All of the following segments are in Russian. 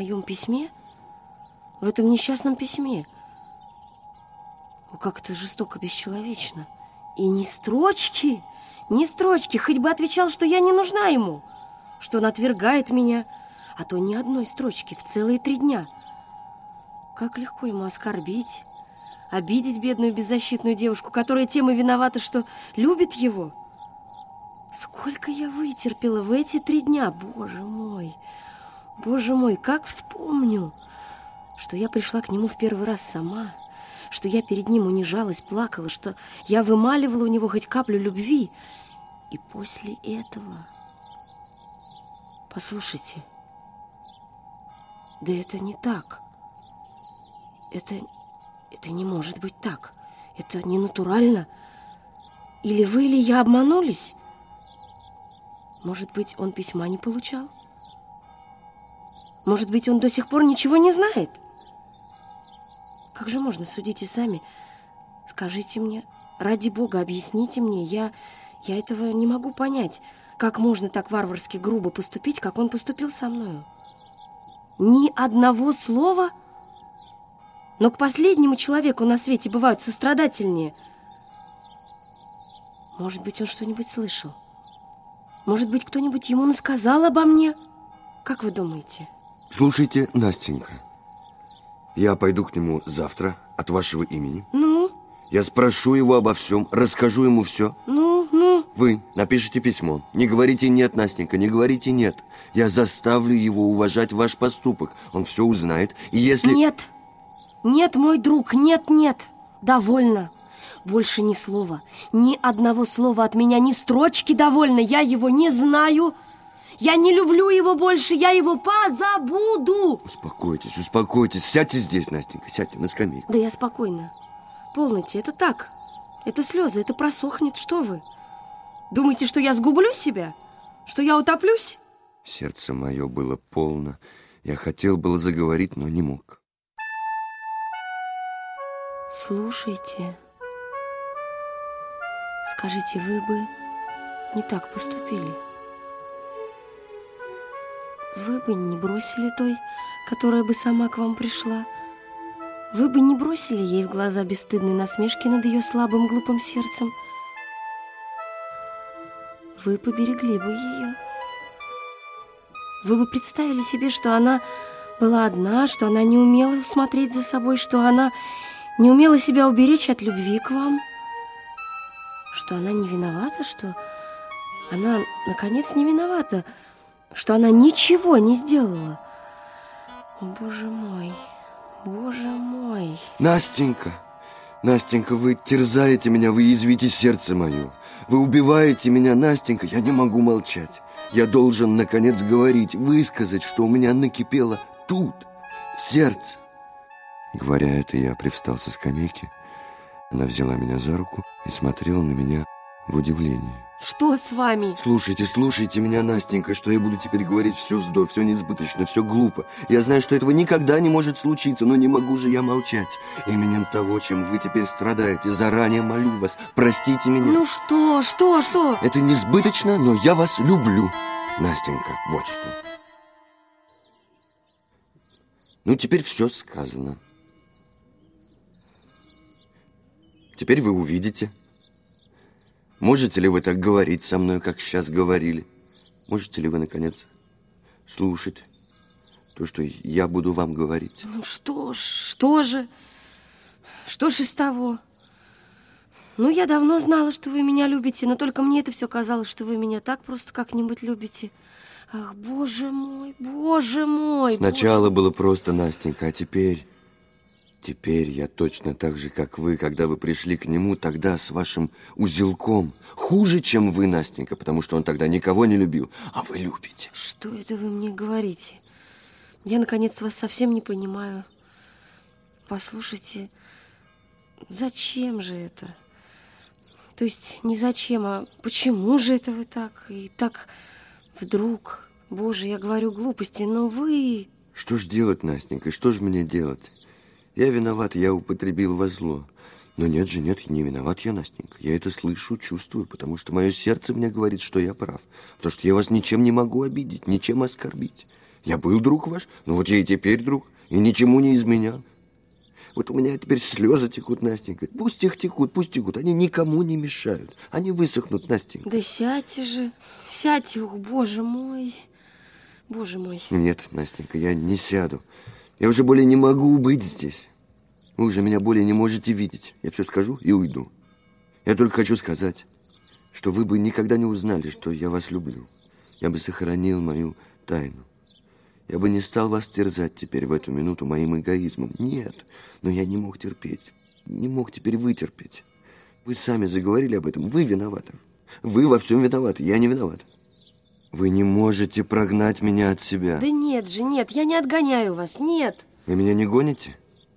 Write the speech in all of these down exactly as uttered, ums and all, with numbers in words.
моем письме? В этом несчастном письме? О, как это жестоко, бесчеловечно. И ни строчки, ни строчки, хоть бы отвечал, что я не нужна ему, что он отвергает меня, а то ни одной строчки в целые три дня. Как легко ему оскорбить, обидеть бедную беззащитную девушку, которая тем и виновата, что любит его. Сколько я вытерпела в эти три дня, боже мой, боже мой, как вспомню, что я пришла к нему в первый раз сама, что я перед ним унижалась, плакала, что я вымаливала у него хоть каплю любви. И после этого... Послушайте, да это не так. Это, это не может быть так. Это не натурально. Или вы, или я обманулись? Может быть, он письма не получал? Может быть, он до сих пор ничего не знает? Как же можно, судите сами. Скажите мне, ради Бога, объясните мне. Я, я этого не могу понять. Как можно так варварски грубо поступить, как он поступил со мною? Ни одного слова? Но к последнему человеку на свете бывают сострадательнее. Может быть, он что-нибудь слышал? Может быть, кто-нибудь ему насказал обо мне? Как вы думаете? Слушайте, Настенька, я пойду к нему завтра от вашего имени. Ну? Я спрошу его обо всем, расскажу ему все. Ну, ну? Вы напишите письмо. Не говорите «нет», Настенька, не говорите «нет». Я заставлю его уважать ваш поступок. Он все узнает, и если... Нет, нет, мой друг, нет, нет. Довольно. Больше ни слова, ни одного слова от меня, ни строчки довольно. Я его не знаю. Я не люблю его больше, я его позабуду. Успокойтесь, успокойтесь. Сядьте здесь, Настенька, сядьте на скамейку. Да я спокойна. Полноте, это так. Это слезы, это просохнет, что вы? Думаете, что я сгублю себя? Что я утоплюсь? Сердце мое было полно. Я хотел было заговорить, но не мог. Слушайте, скажите, вы бы не так поступили? Вы бы не бросили той, которая бы сама к вам пришла? Вы бы не бросили ей в глаза бесстыдной насмешки над ее слабым глупым сердцем? Вы поберегли бы ее? Вы бы представили себе, что она была одна, что она не умела смотреть за собой, что она не умела себя уберечь от любви к вам, что она не виновата, что она, наконец, не виновата, что она ничего не сделала. О, Боже мой, Боже мой. Настенька, Настенька, вы терзаете меня, вы язвите сердце мое. Вы убиваете меня, Настенька, я не могу молчать. Я должен, наконец, говорить, высказать, что у меня накипело тут, в сердце. Говоря это, я привстал со скамейки. Она взяла меня за руку и смотрела на меня в удивлении. Что с вами? Слушайте, слушайте меня, Настенька, что я буду теперь говорить все вздор, все несбыточно, все глупо. Я знаю, что этого никогда не может случиться, но не могу же я молчать. Именем того, чем вы теперь страдаете, заранее молю вас, простите меня. Ну что, что, что? Это несбыточно, но я вас люблю, Настенька, вот что. Ну, теперь все сказано. Теперь вы увидите. Можете ли вы так говорить со мной, как сейчас говорили? Можете ли вы, наконец, слушать то, что я буду вам говорить? Ну что ж, что же? Что ж из того? Ну, я давно знала, что вы меня любите, но только мне это все казалось, что вы меня так просто как-нибудь любите. Ах, боже мой, боже мой. Сначала боже... было просто, Настенька, а теперь... Теперь я точно так же, как вы, когда вы пришли к нему тогда с вашим узелком. Хуже, чем вы, Настенька, потому что он тогда никого не любил, а вы любите. Что это вы мне говорите? Я, наконец, вас совсем не понимаю. Послушайте, зачем же это? То есть не зачем, а почему же это вы так? И так вдруг... Боже, я говорю глупости, но вы... Что ж делать, Настенька, что ж мне делать? Я виноват, я употребил во зло. Но нет же, нет, не виноват я, Настенька. Я это слышу, чувствую, потому что мое сердце мне говорит, что я прав. Потому что я вас ничем не могу обидеть, ничем оскорбить. Я был друг ваш, но вот я и теперь друг, и ничему не изменял. Вот у меня теперь слезы текут, Настенька. Пусть их текут, пусть текут. Они никому не мешают. Они высохнут, Настенька. Да сядьте же, сядьте, ух, боже мой, боже мой. Нет, Настенька, я не сяду. Я уже более не могу быть здесь. Вы уже меня более не можете видеть. Я все скажу и уйду. Я только хочу сказать, что вы бы никогда не узнали, что я вас люблю. Я бы сохранил мою тайну. Я бы не стал вас терзать теперь в эту минуту моим эгоизмом. Нет, но я не мог терпеть. Не мог теперь вытерпеть. Вы сами заговорили об этом. Вы виноваты. Вы во всем виноваты. Я не виноват. Вы не можете прогнать меня от себя. Да нет же, нет, я не отгоняю вас, нет. Вы меня не гоните?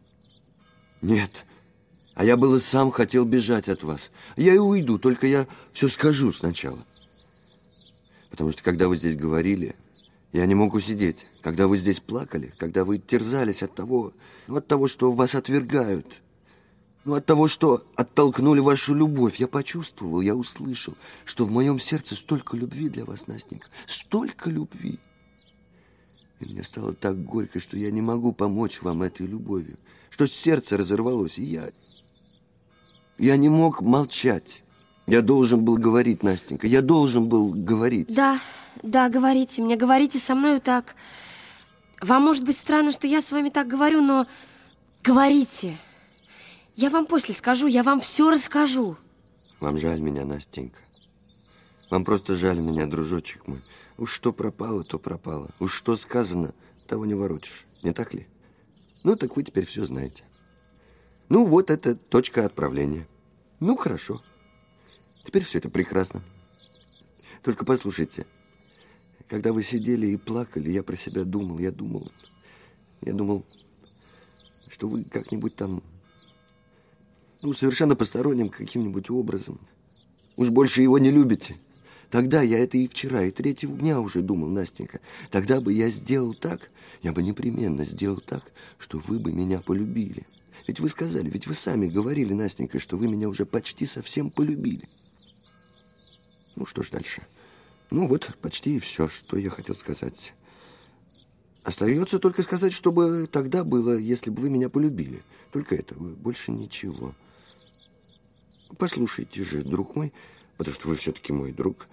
Нет. А я было сам хотел бежать от вас. Я и уйду, только я все скажу сначала. Потому что, когда вы здесь говорили, я не мог усидеть. Когда вы здесь плакали, когда вы терзались от того, ну, от того, что вас отвергают, ну, от того, что оттолкнули вашу любовь, я почувствовал, я услышал, что в моем сердце столько любви для вас, Настенька, столько любви. И мне стало так горько, что я не могу помочь вам этой любовью, что сердце разорвалось, и я... Я не мог молчать. Я должен был говорить, Настенька, я должен был говорить. Да, да, говорите мне, говорите со мною так. Вам может быть странно, что я с вами так говорю, но говорите. Я вам после скажу, я вам все расскажу. Вам жаль меня, Настенька. Вам просто жаль меня, дружочек мой. Уж что пропало, то пропало. Уж что сказано, того не воротишь. Не так ли? Ну, так вы теперь все знаете. Ну, вот это точка отправления. Ну, хорошо. Теперь все это прекрасно. Только послушайте. Когда вы сидели и плакали, я про себя думал, я думал, я думал, что вы как-нибудь там, ну, совершенно посторонним каким-нибудь образом, уж больше его не любите. Тогда я это и вчера, и третьего дня уже думал, Настенька. Тогда бы я сделал так, я бы непременно сделал так, что вы бы меня полюбили. Ведь вы сказали, ведь вы сами говорили, Настенька, что вы меня уже почти совсем полюбили. Ну, что ж дальше? Ну, вот почти и все, что я хотел сказать. Остается только сказать, чтобы тогда было, если бы вы меня полюбили. Только этого, больше ничего. Послушайте же, друг мой, потому что вы все-таки мой друг.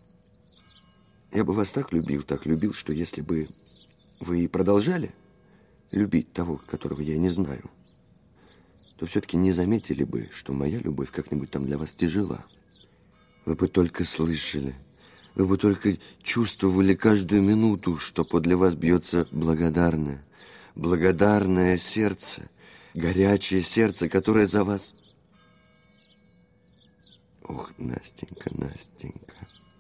Я бы вас так любил, так любил, что если бы вы и продолжали любить того, которого я не знаю, то все-таки не заметили бы, что моя любовь как-нибудь там для вас тяжела. Вы бы только слышали, вы бы только чувствовали каждую минуту, что подле вас бьется благодарное, благодарное сердце, горячее сердце, которое за вас... Ох, Настенька, Настенька,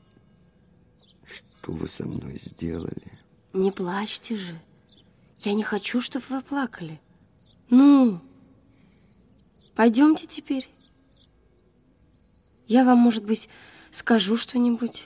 что вы со мной сделали? Не плачьте же. Я не хочу, чтобы вы плакали. Ну, пойдемте теперь. Я вам, может быть, скажу что-нибудь.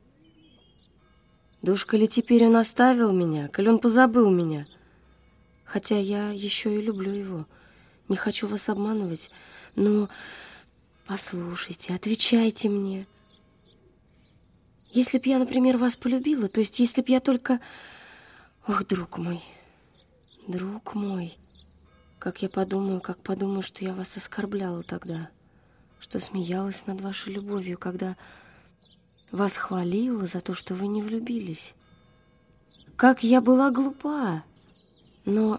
Да уж, коли теперь он оставил меня, коли он позабыл меня. Хотя я еще и люблю его. Не хочу вас обманывать, но послушайте, отвечайте мне. Если б я, например, вас полюбила, то есть если б я только... Ох, друг мой, друг мой, как я подумаю, как подумаю, что я вас оскорбляла тогда, что смеялась над вашей любовью, когда вас хвалила за то, что вы не влюбились. Как я была глупа. Но...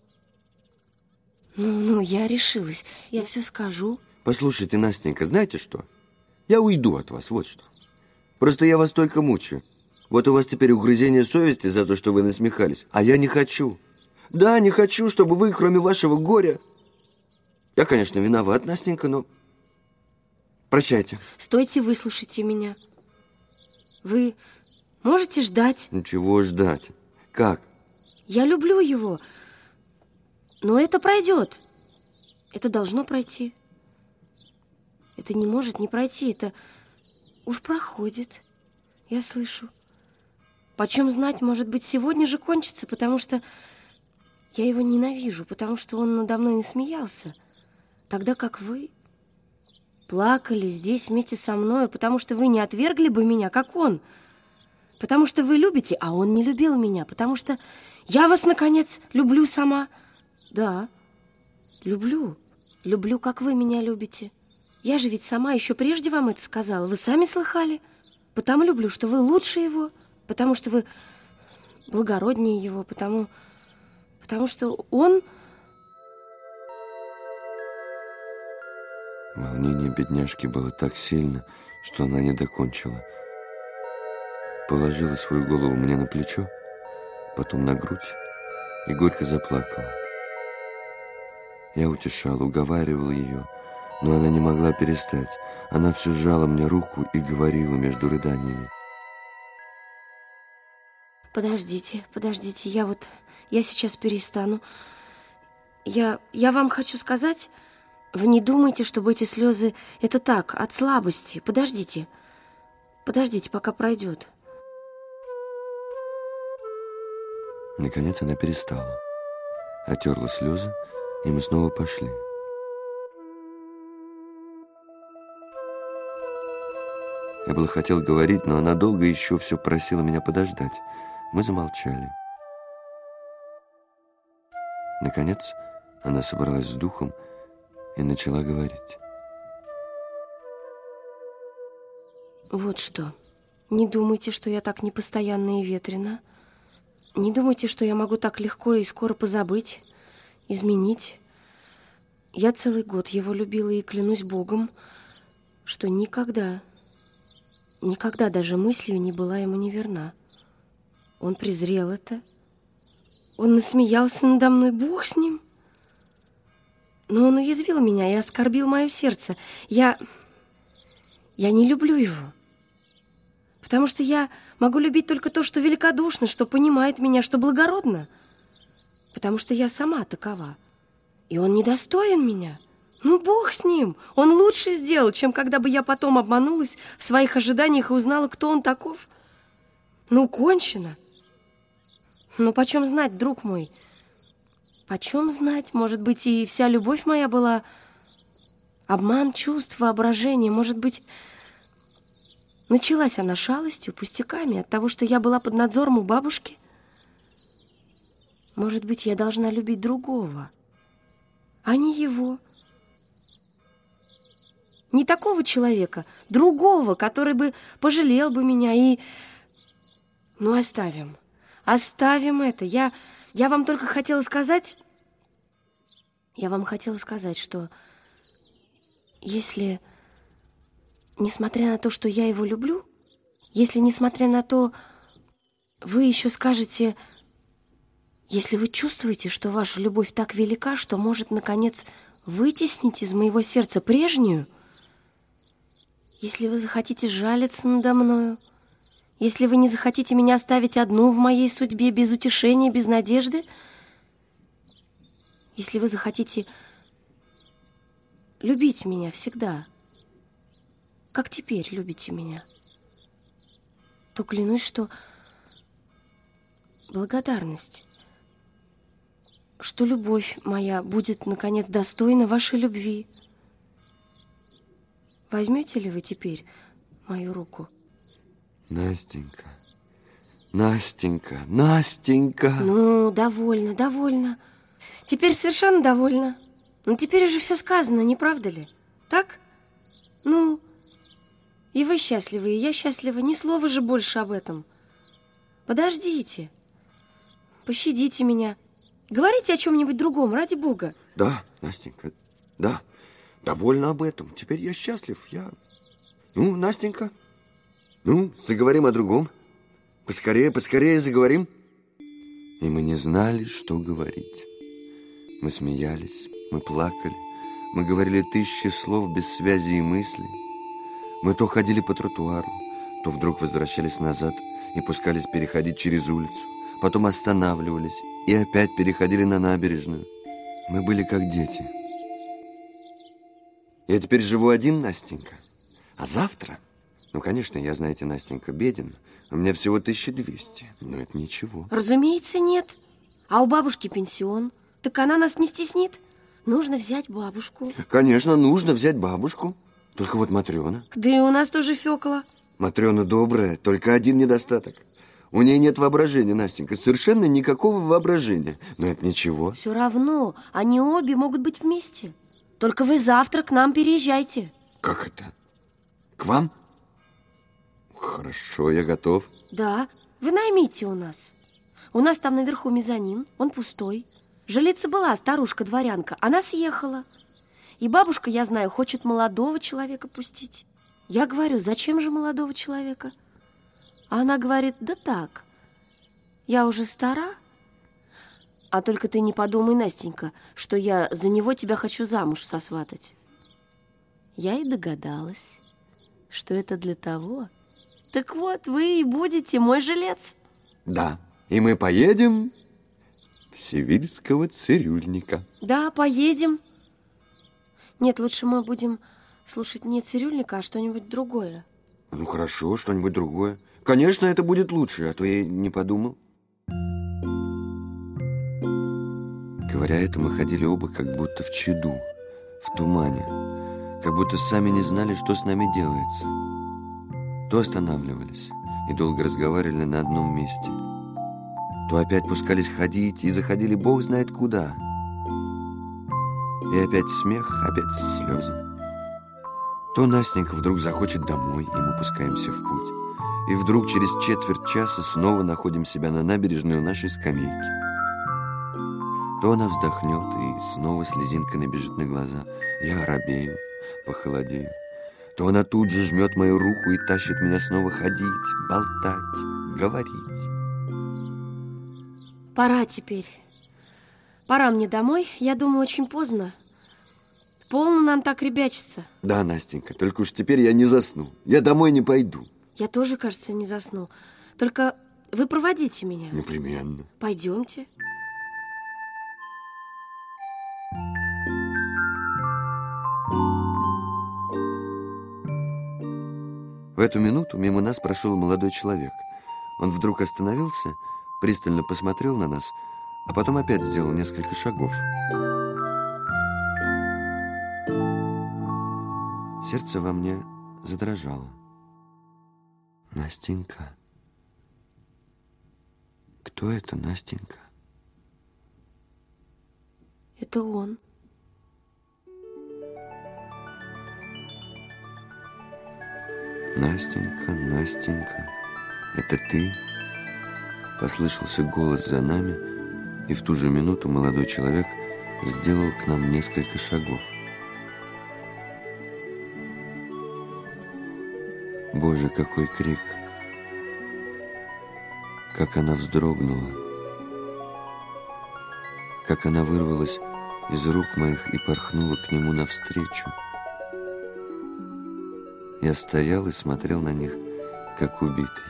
Ну, ну, я решилась. Я все скажу. Послушайте, Настенька, знаете что? Я уйду от вас, вот что. Просто я вас только мучаю. Вот у вас теперь угрызение совести за то, что вы насмехались. А я не хочу. Да, не хочу, чтобы вы, кроме вашего горя... Я, конечно, виноват, Настенька, но... Прощайте. Стойте, выслушайте меня. Вы можете ждать? Чего ждать? Как? Я люблю его. Но это пройдет. Это должно пройти. Это не может не пройти. Это уж проходит. Я слышу. Почем знать, может быть, сегодня же кончится, потому что я его ненавижу, потому что он надо мной не смеялся. Тогда как вы плакали здесь вместе со мной, потому что вы не отвергли бы меня, как он. Потому что вы любите, а он не любил меня. Потому что я вас, наконец, люблю сама. Да, люблю. Люблю, как вы меня любите. Я же ведь сама еще прежде вам это сказала. Вы сами слыхали. Потому люблю, что вы лучше его. Потому что вы благороднее его. Потому, потому что он... Волнение бедняжки было так сильно, что она не докончила. Положила свою голову мне на плечо, потом на грудь и горько заплакала. Я утешал, уговаривал ее, но она не могла перестать. Она все сжала мне руку и говорила между рыданиями: Подождите, подождите, я вот, я сейчас перестану. Я, я вам хочу сказать, вы не думайте, чтобы эти слезы, это так, от слабости. Подождите, подождите, пока пройдет. Наконец она перестала, отерла слезы, и мы снова пошли. Я было хотел говорить, но она долго еще все просила меня подождать. Мы замолчали. Наконец она собралась с духом и начала говорить. Вот что, не думайте, что я так непостоянна и ветрена. Не думайте, что я могу так легко и скоро позабыть, изменить. Я целый год его любила и клянусь Богом, что никогда, никогда даже мыслью не была ему неверна. Он презрел это, он насмеялся надо мной, Бог с ним. Но он уязвил меня и оскорбил мое сердце. Я, я не люблю его. Потому что я могу любить только то, что великодушно, что понимает меня, что благородно. Потому что я сама такова. И он недостоин меня. Ну, Бог с ним. Он лучше сделал, чем когда бы я потом обманулась в своих ожиданиях и узнала, кто он таков. Ну, кончено. Но почем знать, друг мой? Почем знать? Может быть, и вся любовь моя была обман чувств, воображения. Может быть... Началась она шалостью, пустяками, от того, что я была под надзором у бабушки. Может быть, я должна любить другого, а не его. Не такого человека, другого, который бы пожалел бы меня и... Ну, оставим, оставим это. Я, я вам только хотела сказать... Я вам хотела сказать, что если... Несмотря на то, что я его люблю, если, несмотря на то, вы еще скажете, если вы чувствуете, что ваша любовь так велика, что может, наконец, вытеснить из моего сердца прежнюю, если вы захотите жалиться надо мною, если вы не захотите меня оставить одну в моей судьбе, без утешения, без надежды, если вы захотите любить меня всегда, как теперь любите меня, то клянусь, что благодарность, что любовь моя будет, наконец, достойна вашей любви. Возьмете ли вы теперь мою руку? Настенька, Настенька, Настенька. Ну, довольно, довольно. Теперь совершенно довольна. Ну, теперь уже все сказано, не правда ли? Так? Ну... И вы счастливы, и я счастлива. Ни слова же больше об этом. Подождите. Пощадите меня. Говорите о чем-нибудь другом, ради Бога. Да, Настенька, да. Довольна об этом. Теперь я счастлив. Я... Ну, Настенька, ну, заговорим о другом. Поскорее, поскорее заговорим. И мы не знали, что говорить. Мы смеялись, мы плакали. Мы говорили тысячи слов без связи и мыслей. Мы то ходили по тротуару, то вдруг возвращались назад и пускались переходить через улицу. Потом останавливались и опять переходили на набережную. Мы были как дети. Я теперь живу один, Настенька. А завтра... Ну, конечно, я, знаете, Настенька, беден. У меня всего тысяча двести. Но это ничего. Разумеется, нет. А у бабушки пенсион. Так она нас не стеснит. Нужно взять бабушку. Конечно, нужно взять бабушку. Только вот Матрена. Да и у нас тоже Фёкла. Матрена добрая, только один недостаток. У нее нет воображения, Настенька, совершенно никакого воображения. Но это ничего. Все равно, они обе могут быть вместе. Только вы завтра к нам переезжайте. Как это? К вам? Хорошо, я готов. Да, вы наймите у нас. У нас там наверху мезонин, он пустой. Жилица была старушка-дворянка, она съехала. И бабушка, я знаю, хочет молодого человека пустить. Я говорю, зачем же молодого человека? А она говорит, да так, я уже стара. А только ты не подумай, Настенька, что я за него тебя хочу замуж сосватать. Я и догадалась, что это для того. Так вот, вы и будете мой жилец. Да, и мы поедем в сивильского цирюльника. Да, поедем. Нет, лучше мы будем слушать не цирюльника, а что-нибудь другое. Ну, хорошо, что-нибудь другое. Конечно, это будет лучше, а то я не подумал. Говоря это, мы ходили оба как будто в чаду, в тумане, как будто сами не знали, что с нами делается. То останавливались и долго разговаривали на одном месте, то опять пускались ходить и заходили бог знает куда. И опять смех, опять слезы. То Настенька вдруг захочет домой, и мы пускаемся в путь. И вдруг через четверть часа снова находим себя на набережной у нашей скамейки. То она вздохнет, и снова слезинка набежит на глаза. Я оробею, похолодею. То она тут же жмет мою руку и тащит меня снова ходить, болтать, говорить. Пора теперь. Пора мне домой. Я думаю, очень поздно. Полно нам так ребячиться. Да, Настенька, только уж теперь я не засну. Я домой не пойду. Я тоже, кажется, не засну. Только вы проводите меня. Непременно. Пойдемте. В эту минуту мимо нас прошел молодой человек. Он вдруг остановился, пристально посмотрел на нас, а потом опять сделал несколько шагов. Сердце во мне задрожало. Настенька. Кто это, Настенька? Это он. Настенька, Настенька, это ты? Послышался голос за нами, и в ту же минуту молодой человек сделал к нам несколько шагов. Боже, какой крик! Как она вздрогнула! Как она вырвалась из рук моих и порхнула к нему навстречу! Я стоял и смотрел на них, как убитый.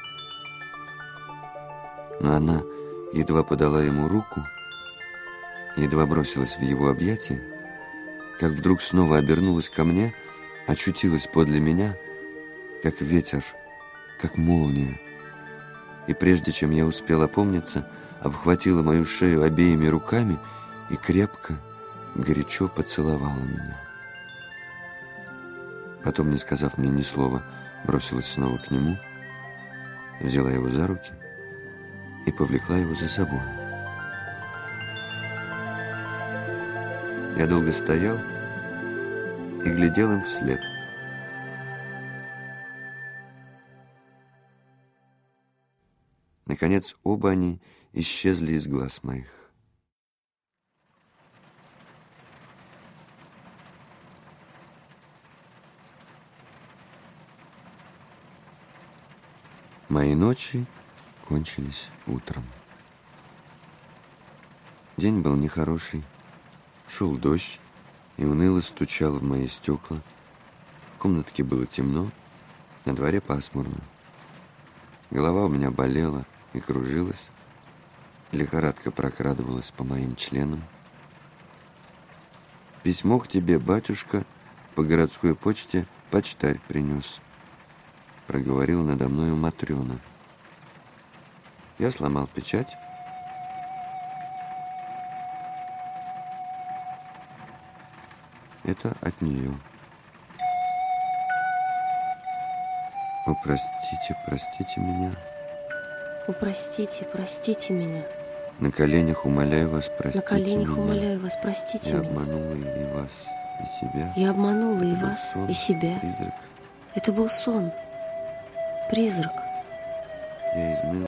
Но она едва подала ему руку, едва бросилась в его объятия, как вдруг снова обернулась ко мне, очутилась подле меня, как ветер, как молния. И прежде чем я успел опомниться, обхватила мою шею обеими руками и крепко, горячо поцеловала меня. Потом, не сказав мне ни слова, бросилась снова к нему, взяла его за руки и повлекла его за собой. Я долго стоял и глядел им вслед. Наконец, оба они исчезли из глаз моих. Мои ночи кончились утром. День был нехороший, шел дождь и уныло стучал в мои стекла. В комнатке было темно, на дворе пасмурно. Голова у меня болела и кружилась, лихорадка прокрадывалась по моим членам. Письмо к тебе, батюшка, по городской почте почтарь принес. Проговорил надо мною Матрена. Я сломал печать. Это от нее. О, простите, простите меня. О, простите, простите меня. На коленях умоляю вас, простите На коленях меня. умоляю вас, простите Я меня. обманула и вас, и себя. Я обманула Это и был вас, сон, и себя. Призрак. Это был сон. Призрак. Я изныл.